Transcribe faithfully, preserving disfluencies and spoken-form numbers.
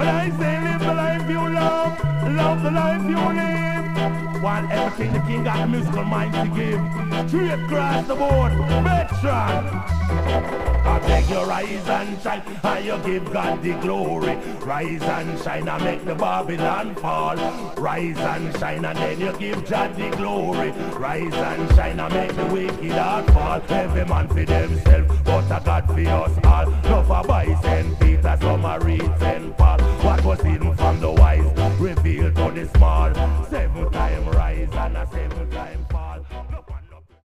When I say live the life you love, love the life you live. While everything the king got a musical mind to give. Straight across the board, Metron. I beg you rise and shine, and you give God the glory. Rise and shine and make the Babylon fall. Rise and shine and then you give God the glory. Rise and shine and make the wicked heart fall. Every man for themselves, but a God for us all. Love a